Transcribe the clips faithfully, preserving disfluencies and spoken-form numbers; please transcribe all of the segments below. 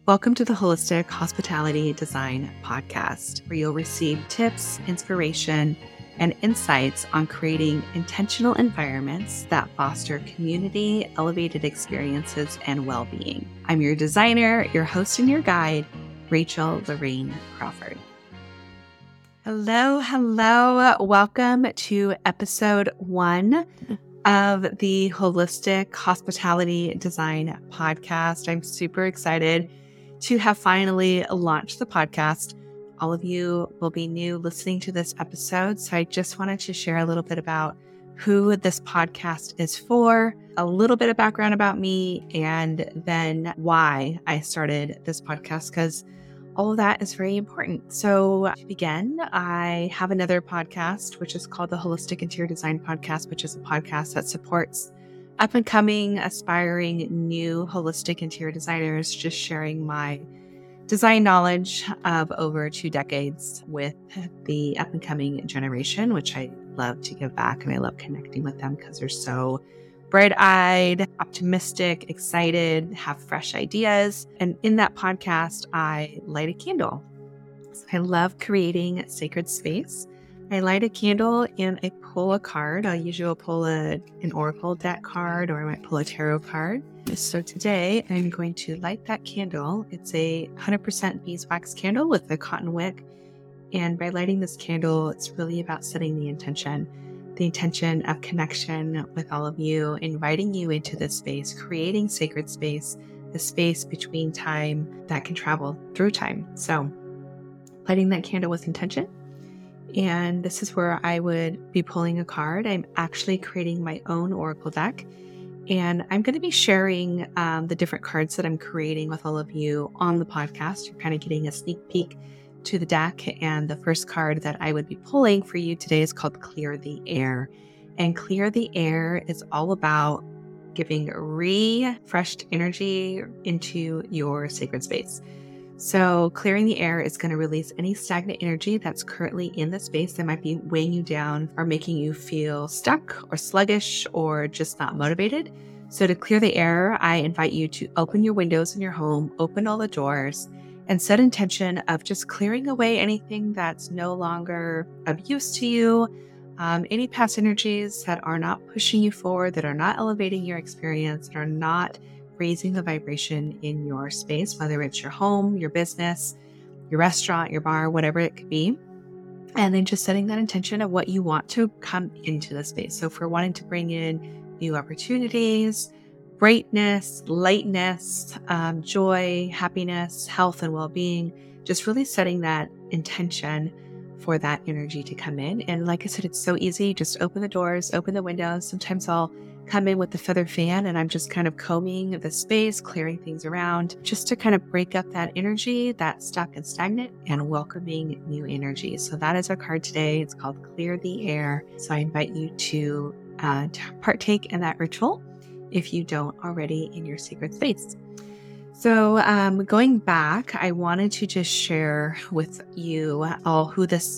Welcome to the Holistic Hospitality Design Podcast, where you'll receive tips, inspiration, and insights on creating intentional environments that foster community, elevated experiences, and well-being. I'm your designer, your host, and your guide, Rachel Lorraine Crawford. Hello, hello. Welcome to episode one of the Holistic Hospitality Design Podcast. I'm super excited to have finally launched the podcast. All of you will be new listening to this episode, so I just wanted to share a little bit about who this podcast is for, a little bit of background about me, and then why I started this podcast, because all of that is very important. So to begin, I have another podcast, which is called the Holistic Interior Design Podcast, which is a podcast that supports up and coming, aspiring, new holistic interior designers, just sharing my design knowledge of over two decades with the up and coming generation, which I love to give back. And I love connecting with them because they're so bright-eyed, optimistic, excited, have fresh ideas. And in that podcast, I light a candle. So I love creating sacred space. I light a candle and I pull a card. I usually will pull a, an oracle deck card, or I might pull a tarot card. So today I'm going to light that candle. It's a one hundred percent beeswax candle with a cotton wick. And by lighting this candle, it's really about setting the intention, the intention of connection with all of you, inviting you into this space, creating sacred space, the space between time that can travel through time. So lighting that candle with intention. And this is where I would be pulling a card. I'm actually creating my own oracle deck. And I'm going to be sharing um, the different cards that I'm creating with all of you on the podcast. You're kind of getting a sneak peek to the deck. And the first card that I would be pulling for you today is called Clear the Air. And Clear the Air is all about giving refreshed energy into your sacred space. So clearing the air is going to release any stagnant energy that's currently in the space that might be weighing you down or making you feel stuck or sluggish or just not motivated. So to clear the air, I invite you to open your windows in your home, open all the doors, and set intention of just clearing away anything that's no longer of use to you, um, any past energies that are not pushing you forward, that are not elevating your experience, that are not raising the vibration in your space, whether it's your home, your business, your restaurant, your bar, whatever it could be. And then just setting that intention of what you want to come into the space. So if we're wanting to bring in new opportunities, brightness, lightness, um, joy, happiness, health, and well-being, just really setting that intention for that energy to come in. And like I said, it's so easy. Just open the doors, open the windows. Sometimes I'll come in with the feather fan and I'm just kind of combing the space, clearing things around, just to kind of break up that energy that's stuck and stagnant and welcoming new energy. So that is our card today. It's called Clear the Air. So I invite you to, uh, to partake in that ritual if you don't already in your sacred space. So um, going back, I wanted to just share with you all who this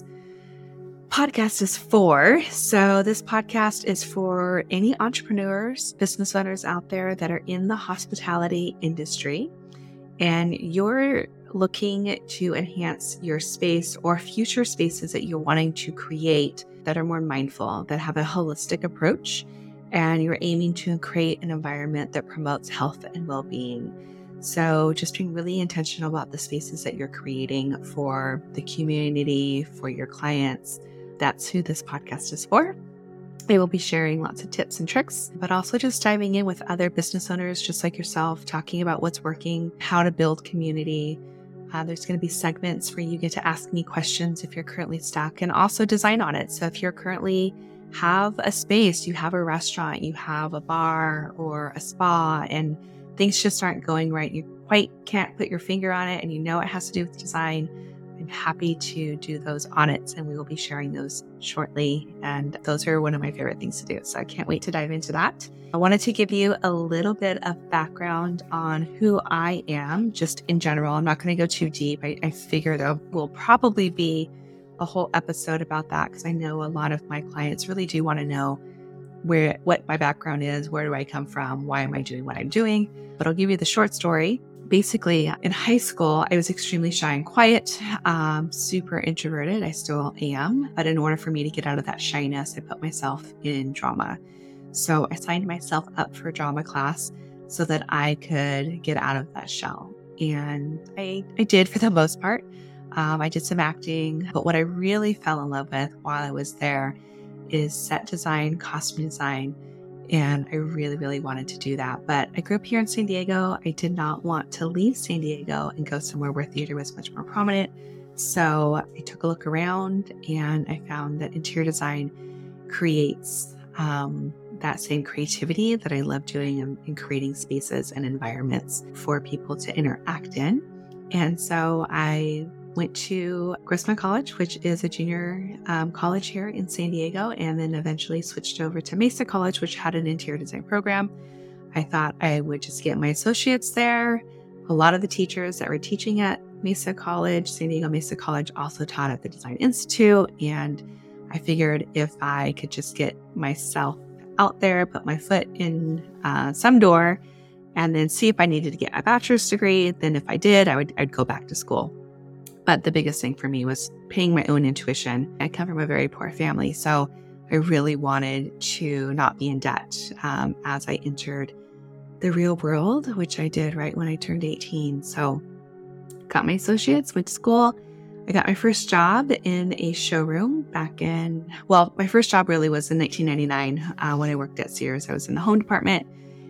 podcast is for. So this podcast is for any entrepreneurs, business owners out there that are in the hospitality industry, and you're looking to enhance your space or future spaces that you're wanting to create that are more mindful, that have a holistic approach, and you're aiming to create an environment that promotes health and well-being. So just being really intentional about the spaces that you're creating for the community, for your clients. That's who this podcast is for. I will be sharing lots of tips and tricks, but also just diving in with other business owners just like yourself, talking about what's working, how to build community. Uh, there's going to be segments where you get to ask me questions if you're currently stuck, and also design on it. So if you're currently have a space, you have a restaurant, you have a bar or a spa, and things just aren't going right, you quite can't put your finger on it, and you know it has to do with design, I'm happy to do those audits, and we will be sharing those shortly. And those are one of my favorite things to do. So I can't wait to dive into that. I wanted to give you a little bit of background on who I am, just in general. I'm not going to go too deep. I, I figure there will probably be a whole episode about that, because I know a lot of my clients really do want to know where, what my background is, where do I come from, why am I doing what I'm doing. But I'll give you the short story. basically in high school, I was extremely shy and quiet, um, super introverted. I still am. But in order for me to get out of that shyness, I put myself in drama. So I signed myself up for drama class so that I could get out of that shell. And I, I did for the most part. Um, I did some acting, but what I really fell in love with while I was there is set design, costume design, and I really, really wanted to do that. But I grew up here in San Diego. I did not want to leave San Diego and go somewhere where theater was much more prominent. So I took a look around and I found that interior design creates um, that same creativity that I love doing in, in creating spaces and environments for people to interact in. And so I went to Grossman College, which is a junior um, college here in San Diego, and then eventually switched over to Mesa College, which had an interior design program. I thought I would just get my associates there. A lot of the teachers that were teaching at Mesa College, San Diego Mesa College, also taught at the Design Institute, and I figured if I could just get myself out there, put my foot in uh, some door, and then see if I needed to get my bachelor's degree, then if I did, I would I'd go back to school. But the biggest thing for me was paying my own intuition. I come from a very poor family, so I really wanted to not be in debt um, as I entered the real world, which I did right when I turned eighteen. So got my associates, went to school. I got my first job in a showroom back in, well, my first job really was in nineteen ninety-nine uh, when I worked at Sears. I was in the home department,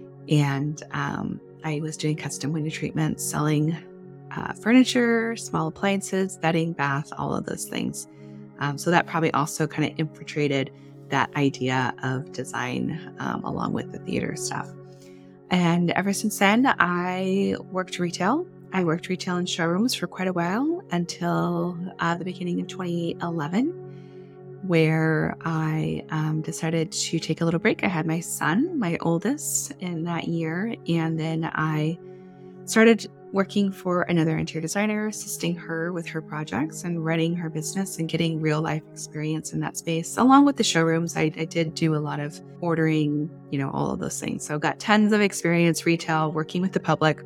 and um, I was doing custom window treatments, selling Uh, furniture, small appliances, bedding, bath, all of those things. Um, so that probably also kind of infiltrated that idea of design um, along with the theater stuff. And ever since then, I worked retail. I worked retail in showrooms for quite a while until uh, the beginning of twenty eleven, where I um, decided to take a little break. I had my son, my oldest, in that year, and then I started working for another interior designer, assisting her with her projects and running her business and getting real life experience in that space. Along with the showrooms, I, I did do a lot of ordering, you know, all of those things. So got tons of experience retail, working with the public,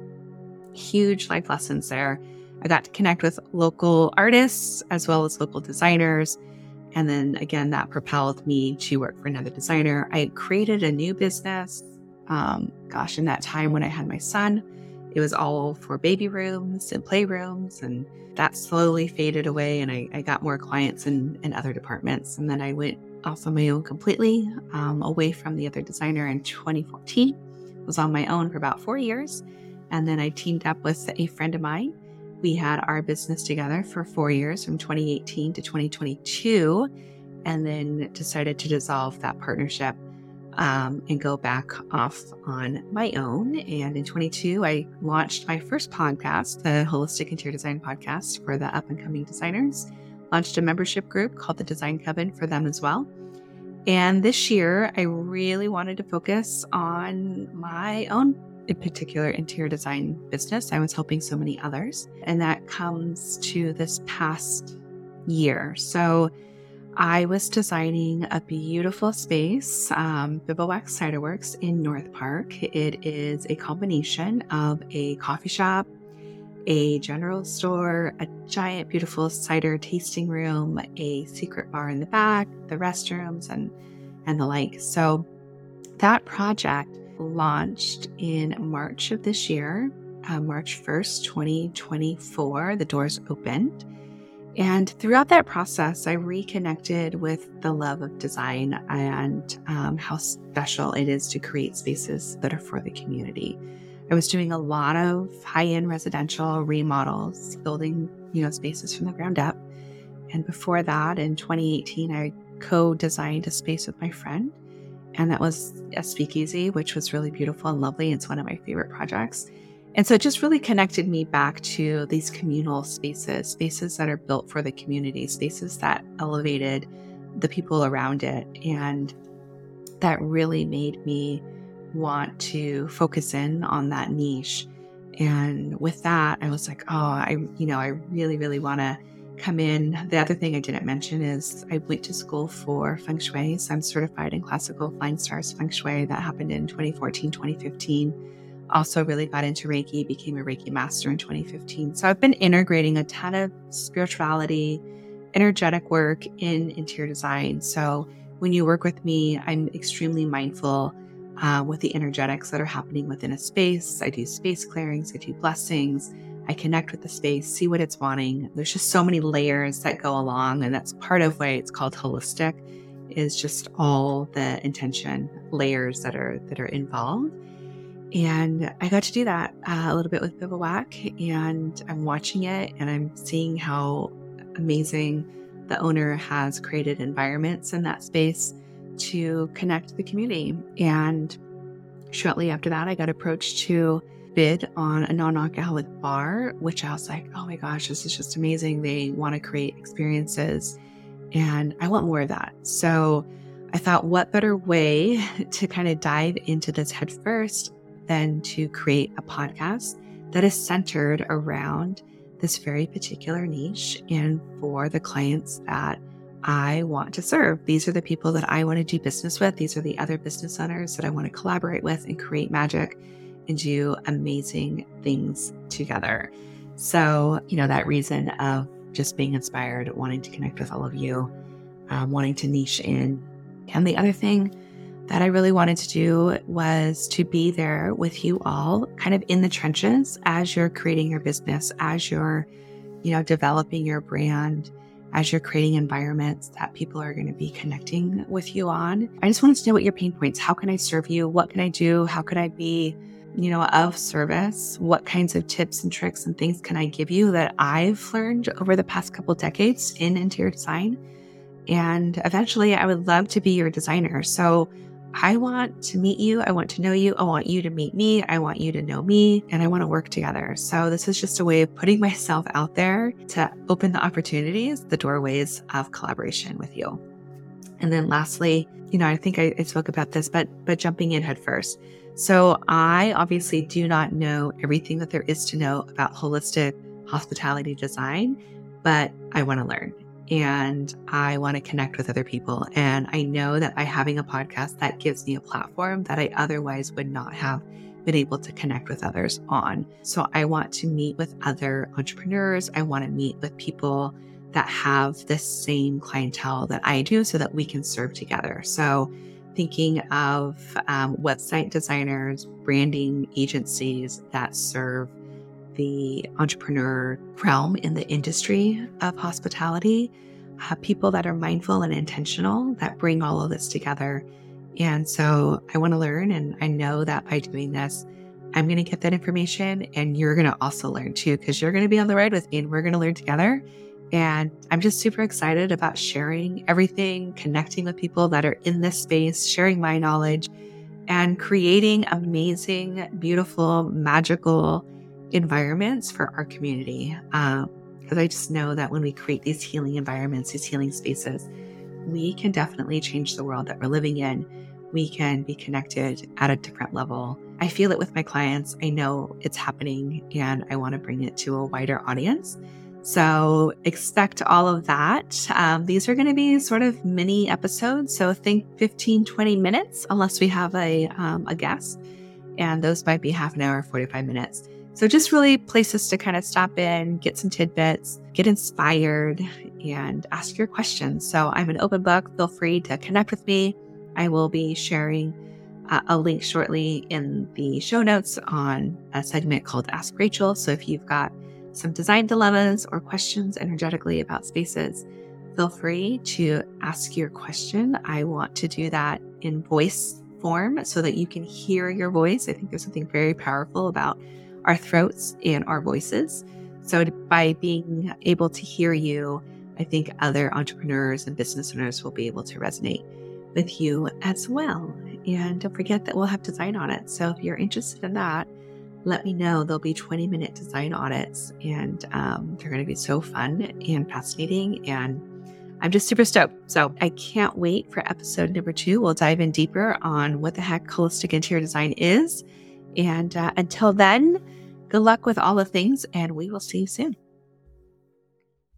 huge life lessons there. I got to connect with local artists as well as local designers. And then again, that propelled me to work for another designer. I created a new business, um, gosh, in that time when I had my son. It was all for baby rooms and playrooms, and that slowly faded away, and I, I got more clients in, in other departments. And then I went off on my own completely, um, away from the other designer in twenty fourteen. I was on my own for about four years, and then I teamed up with a friend of mine. We had our business together for four years, from twenty eighteen to twenty twenty-two, and then decided to dissolve that partnership Um, and go back off on my own. And in twenty-two, I launched my first podcast, the Holistic Interior Design Podcast for the up-and-coming designers. Launched a membership group called the Design Coven for them as well. And this year, I really wanted to focus on my own, in particular, interior design business. I was helping so many others, and that comes to this past year. So I was designing a beautiful space, um, Bivouac Cider Works in North Park. It is a combination of a coffee shop, a general store, a giant, beautiful cider tasting room, a secret bar in the back, the restrooms, and, and the like. So that project launched in March of this year, uh, March first, twenty twenty-four. The doors opened. And throughout that process, I reconnected with the love of design and um, how special it is to create spaces that are for the community. I was doing a lot of high-end residential remodels, building, you know, spaces from the ground up. And before that, in twenty eighteen, I co-designed a space with my friend, and that was a speakeasy, which was really beautiful and lovely. It's one of my favorite projects. And so it just really connected me back to these communal spaces, spaces that are built for the community, spaces that elevated the people around it. And that really made me want to focus in on that niche. And with that, I was like, oh, I, you know, I really, really want to come in. The other thing I didn't mention is I went to school for Feng Shui. So I'm certified in classical Flying Stars Feng Shui. That happened in twenty fourteen, twenty fifteen. Also really got into Reiki, became a Reiki master in twenty fifteen. So I've been integrating a ton of spirituality, energetic work in interior design. So when you work with me, I'm extremely mindful uh, with the energetics that are happening within a space. I do space clearings, I do blessings, I connect with the space, see what it's wanting. There's just so many layers that go along, and that's part of why it's called holistic, is just all the intention layers that are that are involved. And I got to do that uh, a little bit with Bivouac, and I'm watching it and I'm seeing how amazing the owner has created environments in that space to connect the community. And shortly after that, I got approached to bid on a non-alcoholic bar, which I was like, oh my gosh, this is just amazing. They want to create experiences and I want more of that. So I thought, what better way to kind of dive into this head first than to create a podcast that is centered around this very particular niche and for the clients that I want to serve. These are the people that I want to do business with. These are the other business owners that I want to collaborate with and create magic and do amazing things together. So, you know, that reason of just being inspired, wanting to connect with all of you, um, wanting to niche in. And the other thing that I really wanted to do was to be there with you all, kind of in the trenches as you're creating your business, as you're, you know, developing your brand, as you're creating environments that people are going to be connecting with you on. I just wanted to know what your pain points. How can I serve you? What can I do? How can I be, you know, of service? What kinds of tips and tricks and things can I give you that I've learned over the past couple decades in interior design? And eventually I would love to be your designer. So I want to meet you. I want to know you. I want you to meet me. I want you to know me, and I want to work together. So this is just a way of putting myself out there to open the opportunities, the doorways of collaboration with you. And then lastly, you know, I think I, I spoke about this, but, but jumping in head first. So I obviously do not know everything that there is to know about holistic hospitality design, but I want to learn. And I want to connect with other people. And I know that by having a podcast, that gives me a platform that I otherwise would not have been able to connect with others on. So I want to meet with other entrepreneurs. I want to meet with people that have the same clientele that I do so that we can serve together. So thinking of um, website designers, branding agencies that serve the entrepreneur realm in the industry of hospitality, uh, people that are mindful and intentional that bring all of this together. And so I want to learn, and I know that by doing this, I'm going to get that information, and you're going to also learn too, because you're going to be on the ride with me and we're going to learn together. And I'm just super excited about sharing everything, connecting with people that are in this space, sharing my knowledge, and creating amazing, beautiful, magical environments for our community. Um, because I just know that when we create these healing environments, these healing spaces, we can definitely change the world that we're living in. We can be connected at a different level. I feel it with my clients. I know it's happening, and I want to bring it to a wider audience. So expect all of that. Um, these are going to be sort of mini episodes. So think fifteen, twenty minutes, unless we have a, um, a guest. And those might be half an hour, forty-five minutes. So just really places to kind of stop in, get some tidbits, get inspired, and ask your questions. So I'm an open book. Feel free to connect with me. I will be sharing uh, a link shortly in the show notes on a segment called Ask Rachel. So if you've got some design dilemmas or questions energetically about spaces, feel free to ask your question. I want to do that in voice form so that you can hear your voice. I think there's something very powerful about our throats and our voices. So by being able to hear you, I think other entrepreneurs and business owners will be able to resonate with you as well. And don't forget that we'll have design audits. So if you're interested in that, let me know. There'll be twenty minute design audits, and um, they're going to be so fun and fascinating. And I'm just super stoked. So I can't wait for episode number two. We'll dive in deeper on what the heck holistic interior design is. And uh, until then, good luck with all the things, and we will see you soon.